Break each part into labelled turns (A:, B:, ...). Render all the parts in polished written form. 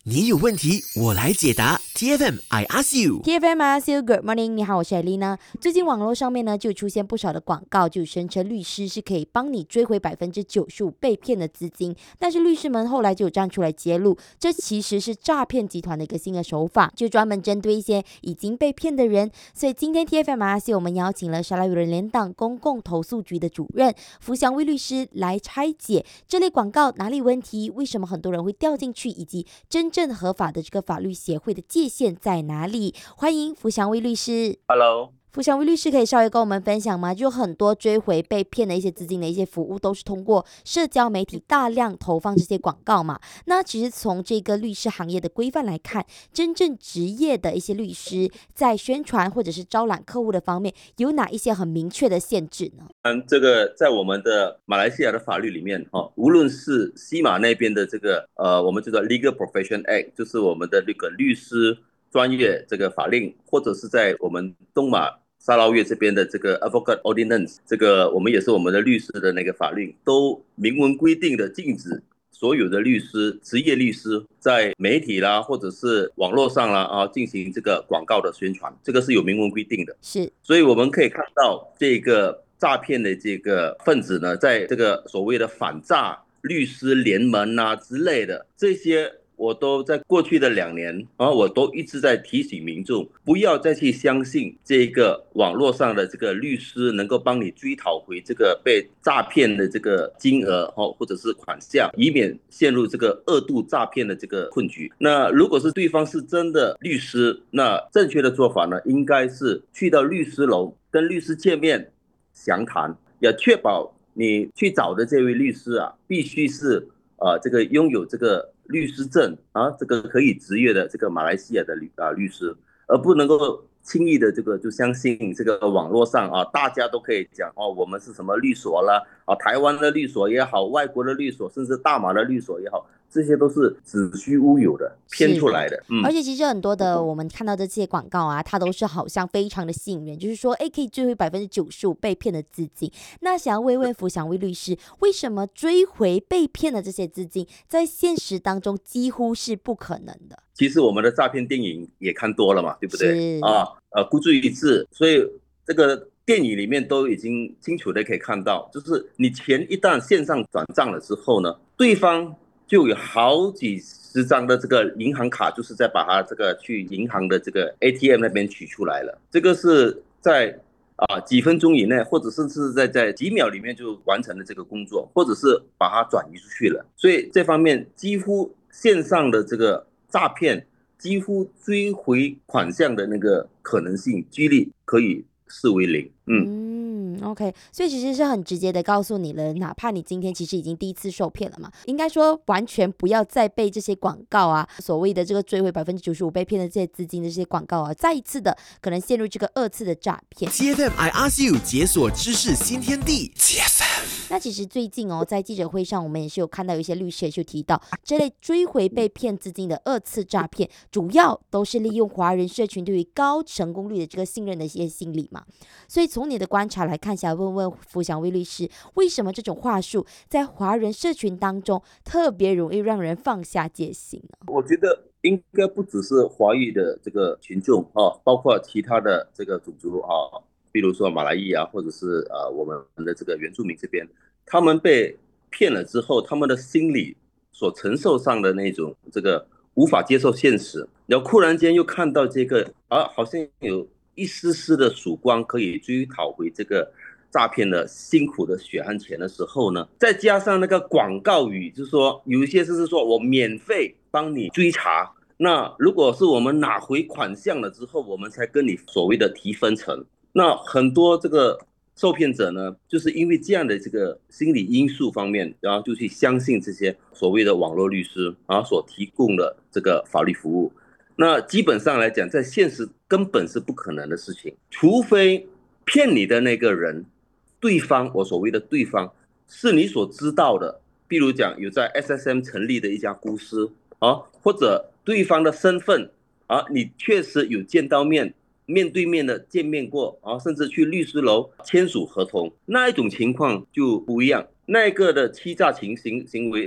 A: 你有问题，我来解答。TFM I ask you。
B: TFM I ask you Good morning， 你好，我是艾丽娜。最近网络上面呢就出现不少的广告，就声称律师是可以帮你追回95%被骗的资金，但是律师们后来就有站出来揭露，这其实是诈骗集团的一个新的手法，就专门针对一些已经被骗的人。所以今天 TFM I ask you 我们邀请了沙拉越人联党公共投诉局的主任福祥威律师来拆解这类广告哪里问题，为什么很多人会掉进去，以及真正合法的这个法律协会的界限在哪里。欢迎福祥威律师。
C: Hello，
B: 福祥威律师可以稍微跟我们分享吗？就很多追回被骗的一些资金的一些服务都是通过社交媒体大量投放这些广告嘛，那其实从这个律师行业的规范来看，真正职业的一些律师在宣传或者是招揽客户的方面有哪一些很明确的限制呢？
C: 这个在我们的马来西亚的法律里面，无论是西马那边的这个我们叫做 Legal Profession Act， 就是我们的那个律师专业这个法令，或者是在我们东马沙捞越这边的这个 Advocate Ordinance， 这个我们也是我们的律师的那个法令，都明文规定的禁止所有的律师、职业律师在媒体啦，或者是网络上啦进行这个广告的宣传，这个是有明文规定的。
B: 是，
C: 所以我们可以看到这个诈骗的这个分子呢，在这个所谓的反诈律师联盟啊之类的这些，我都在过去的2年我都一直在提醒民众不要再去相信这个网络上的这个律师能够帮你追讨回这个被诈骗的这个金额或者是款项，以免陷入这个2度诈骗的这个困局。那如果是对方是真的律师，那正确的做法呢，应该是去到律师楼跟律师见面详谈，要确保你去找的这位律师必须是这个拥有这个律师证这个可以执业的这个马来西亚的律师，而不能够轻易的这个就相信这个网络上大家都可以讲我们是什么律所啦台湾的律所也好，外国的律所，甚至大马的律所也好，这些都是子虚乌有的，骗出来的。
B: 而且其实很多的我们看到的这些广告它都是好像非常的吸引人，就是说可以追回95%被骗的资金。那想要问福祥威律师，为什么追回被骗的这些资金在现实当中几乎是不可能的？
C: 其实我们的诈骗电影也看多了嘛，对不对孤注一掷，所以这个电影里面都已经清楚的可以看到，就是你钱一旦线上转账了之后呢，对方就有好几十张的这个银行卡，就是在把它这个去银行的这个 ATM 那边取出来了。这个是在几分钟以内，或者甚至在几秒里面就完成了这个工作，或者是把它转移出去了。所以这方面几乎线上的这个诈骗，几乎追回款项的那个可能性几率可以视为0。
B: OK， 所以其实是很直接的告诉你了，哪怕你今天其实已经第一次受骗了嘛，应该说完全不要再被这些广告所谓的这个追回95%被骗的这些资金的这些广告再一次的可能陷入这个2次的诈骗。
A: TFM I ask you 解锁知识新天地。 TFM。
B: 那其实最近在记者会上，我们也是有看到有一些律师也是有提到，这类追回被骗资金的2次诈骗，主要都是利用华人社群对于高成功率的这个信任的一些心理嘛。所以从你的观察来看，想问问福祥威律师，为什么这种话术在华人社群当中特别容易让人放下戒心呢？
C: 我觉得应该不只是华裔的这个群众包括其他的这个种族比如说马来裔或者是我们的这个原住民这边，他们被骗了之后，他们的心理所承受上的那种这个无法接受现实，然后忽然间又看到这个好像有一丝丝的曙光可以追讨回这个诈骗的辛苦的血汗钱的时候呢，再加上那个广告语，就是说有一些是说我免费帮你追查，那如果是我们拿回款项了之后，我们才跟你所谓的提分成。那很多这个受骗者呢，就是因为这样的这个心理因素方面，然后就去相信这些所谓的网络律师所提供的这个法律服务。那基本上来讲，在现实根本是不可能的事情，除非骗你的那个人，对方，我所谓的对方是你所知道的，比如讲有在 SSM 成立的一家公司或者对方的身份你确实有见到面对面的见面过甚至去律师楼签署合同，那一种情况就不一样。那个的欺诈行为可以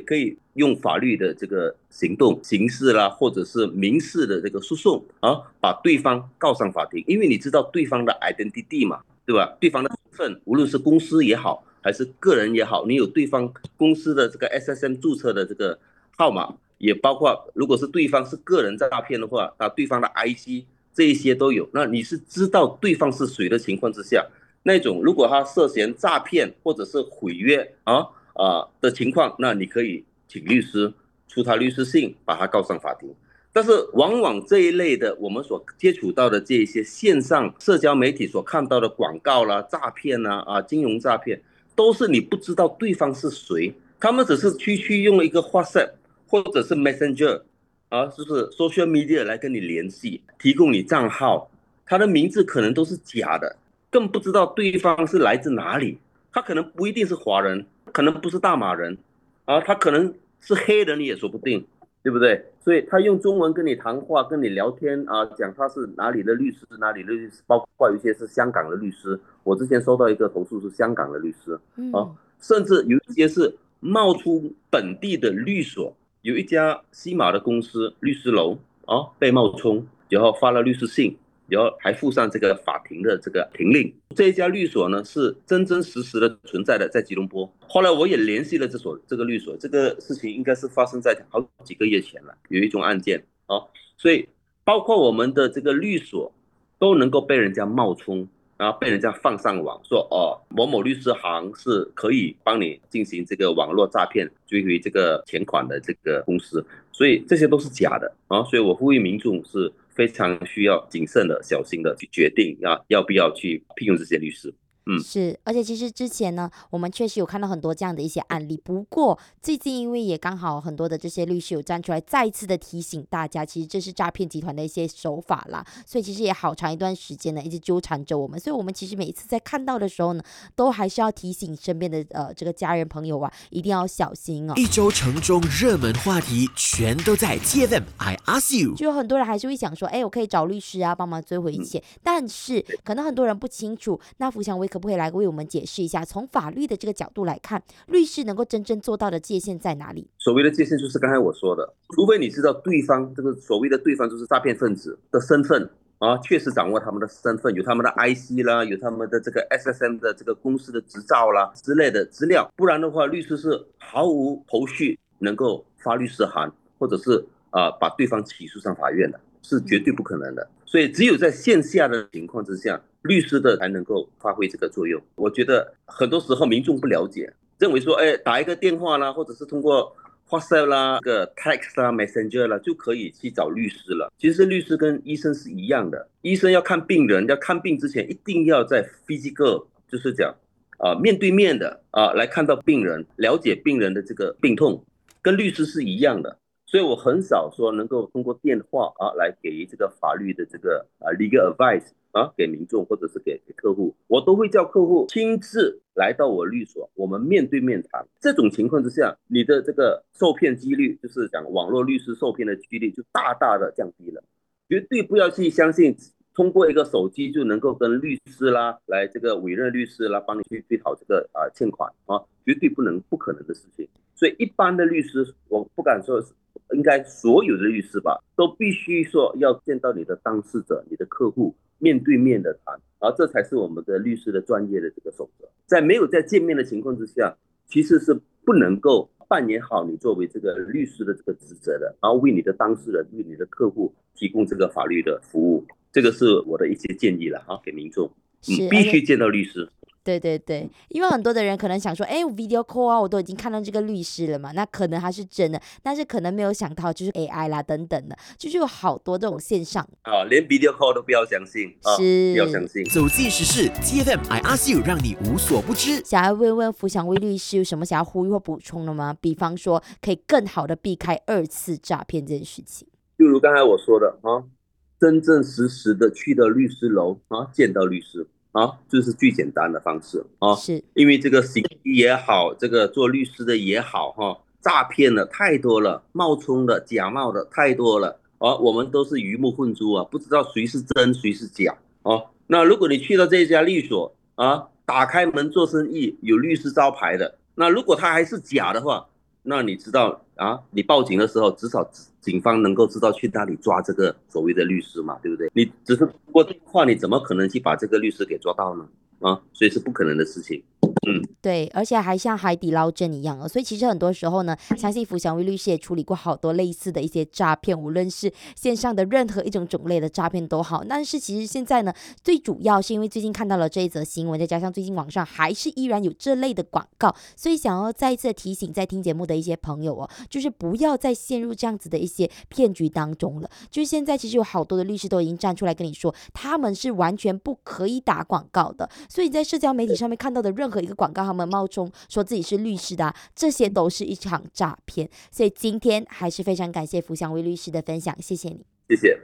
C: 用法律的这个行动，刑事啦或者是民事的这个诉讼把对方告上法庭，因为你知道对方的 identity 嘛，对吧？对方的身份，无论是公司也好，还是个人也好，你有对方公司的这个 SSM 注册的这个号码，也包括如果是对方是个人诈骗的话，对方的 IC 这一些都有。那你是知道对方是谁的情况之下，那种如果他涉嫌诈骗或者是毁约的情况，那你可以请律师出他律师信，把他告上法庭。但是往往这一类的我们所接触到的这一些线上社交媒体所看到的广告啦、诈骗金融诈骗，都是你不知道对方是谁，他们只是去用一个 WhatsApp 或者是 Messenger 就是 social media 来跟你联系，提供你账号，他的名字可能都是假的，更不知道对方是来自哪里，他可能不一定是华人，可能不是大马人他可能是黑人也说不定，对不对？所以他用中文跟你谈话，跟你聊天讲他是哪里的律师，哪里的律师，包括有一些是香港的律师。我之前收到一个投诉是香港的律师甚至有一些是冒出本地的律所，有一家西马的公司律师楼被冒充，然后发了律师信，然后还附上这个法庭的这个庭令。这一家律所呢是真真实实的存在的，在吉隆坡。后来我也联系了这个律所，这个事情应该是发生在好几个月前了，有一宗案件所以包括我们的这个律所都能够被人家冒充，然后被人家放上网说某某律师行是可以帮你进行这个网络诈骗追回这个钱款的这个公司，所以这些都是假的所以我呼吁民众是非常需要谨慎的、小心的去决定要不要去聘用这些律师。
B: 是，而且其实之前呢，我们确实有看到很多这样的一些案例。不过最近因为也刚好很多的这些律师有站出来，再一次的提醒大家，其实这是诈骗集团的一些手法啦。所以其实也好长一段时间呢，一直纠缠着我们。所以我们其实每一次在看到的时候呢，都还是要提醒身边的这个家人朋友一定要小心
A: 一周城中热门话题全都在 TFM I Ask You。
B: 就有很多人还是会想说，我可以找律师帮忙追回一切。但是可能很多人不清楚，那福祥威可不可以来为我们解释一下，从法律的这个角度来看，律师能够真正做到的界限在哪里？
C: 所谓的界限就是刚才我说的，除非你知道对方这个所谓的对方就是诈骗分子的身份确实掌握他们的身份，有他们的 IC 啦，有他们的这个 SSM 的这个公司的执照啦之类的资料，不然的话，律师是毫无头绪能够发律师函，或者是把对方起诉上法院的，是绝对不可能的。所以只有在线下的情况之下，律师的才能够发挥这个作用。我觉得很多时候民众不了解，认为说打一个电话啦，或者是通过 WhatsApp 啦、这个 Text 啦、Messenger 啦，就可以去找律师了。其实律师跟医生是一样的，医生要看病人，要看病之前一定要在 physical， 就是讲面对面的来看到病人，了解病人的这个病痛，跟律师是一样的。所以我很少说能够通过电话来给这个法律的这个legal advice 给民众或者是给客户，我都会叫客户亲自来到我律所，我们面对面谈。这种情况之下，你的这个受骗几率，就是讲网络律师受骗的几率就大大的降低了。绝对不要去相信通过一个手机就能够跟律师啦来这个委任律师啦帮你去追讨这个欠款绝对不可能的事情。所以一般的律师，我不敢说应该所有的律师吧，都必须说要见到你的当事者、你的客户，面对面的谈，这才是我们的律师的专业的这个守则。在没有在见面的情况之下，其实是不能够扮演好你作为这个律师的这个职责的，然后为你的当事人、为你的客户提供这个法律的服务。这个是我的一些建议了给民众，必须见到律师。
B: 对对对，因为很多的人可能想说，我 video call 我都已经看到这个律师了嘛，那可能他是真的，但是可能没有想到就是 AI 啦等等的，就是有好多这种线上
C: 连 video call 都不要相信
B: 是
C: 不要相信。
A: 走进时事 TFM I Ask You， 让你无所不知。
B: 想要问问福祥威律师有什么想要呼吁或补充的吗？比方说可以更好的避开2次诈骗这件事情。
C: 就如刚才我说的真正实时的去到律师楼见到律师这是最简单的方式
B: 是
C: 因为这个行医也好，这个做律师的也好诈骗的太多了，冒充的、假冒的太多了我们都是鱼目混珠不知道谁是真谁是假那如果你去到这家律所打开门做生意，有律师招牌的，那如果他还是假的话， 那你知道啊，你报警的时候，至少警方能够知道去哪里抓这个所谓的律师嘛，对不对？你只是通过电话，你怎么可能去把这个律师给抓到呢？啊，所以是不可能的事情。
B: 对，而且还像海底捞针一样哦，所以其实很多时候呢，相信福祥威律师也处理过好多类似的一些诈骗，无论是线上的任何一种种类的诈骗都好。但是其实现在呢，最主要是因为最近看到了这一则新闻，再加上最近网上还是依然有这类的广告，所以想要再一次提醒在听节目的一些朋友哦，就是不要再陷入这样子的一些骗局当中了。就是现在其实有好多的律师都已经站出来跟你说，他们是完全不可以打广告的，所以在社交媒体上面看到的任何一个广告，他们冒充说自己是律师的这些都是一场诈骗。所以今天还是非常感谢福祥威律师的分享，谢谢你。
C: 谢谢。